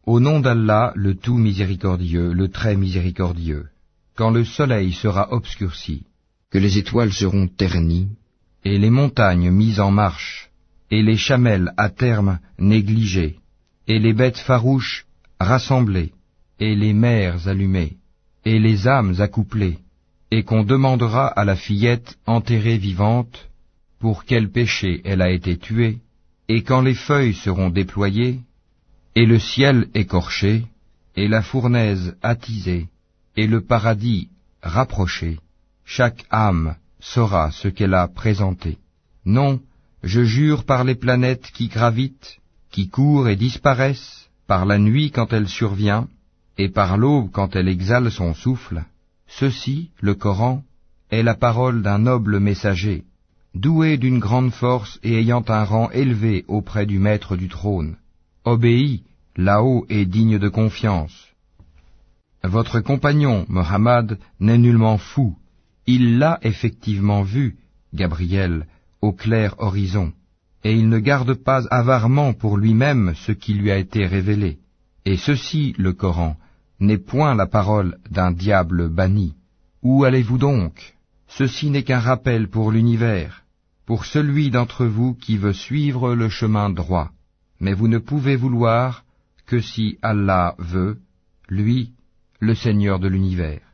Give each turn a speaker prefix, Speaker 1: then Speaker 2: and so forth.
Speaker 1: Au nom d'Allah, le tout miséricordieux, le très miséricordieux, quand le soleil sera obscurci,
Speaker 2: que les étoiles seront ternies,
Speaker 1: et les montagnes mises en marche, et les chamelles à terme négligées, et les bêtes farouches rassemblées, et les mers allumées, et les âmes accouplées, et qu'on demandera à la fillette enterrée vivante pour quel péché elle a été tuée, et quand les feuilles seront déployées, et le ciel écorché, et la fournaise attisée, et le paradis rapproché, chaque âme saura ce qu'elle a présenté. Non, je jure par les planètes qui gravitent, qui courent et disparaissent, par la nuit quand elle survient, et par l'aube quand elle exhale son souffle. Ceci, le Coran, est la parole d'un noble messager, doué d'une grande force et ayant un rang élevé auprès du maître du trône. Obéis, là-haut et digne de confiance. Votre compagnon, Mohammed, n'est nullement fou. Il l'a effectivement vu, Gabriel, au clair horizon, et il ne garde pas avarement pour lui-même ce qui lui a été révélé. Et ceci, le Coran, n'est point la parole d'un diable banni. Où allez-vous donc? Ceci n'est qu'un rappel pour l'univers, pour celui d'entre vous qui veut suivre le chemin droit. Mais vous ne pouvez vouloir que si Allah veut, lui, le Seigneur de l'univers.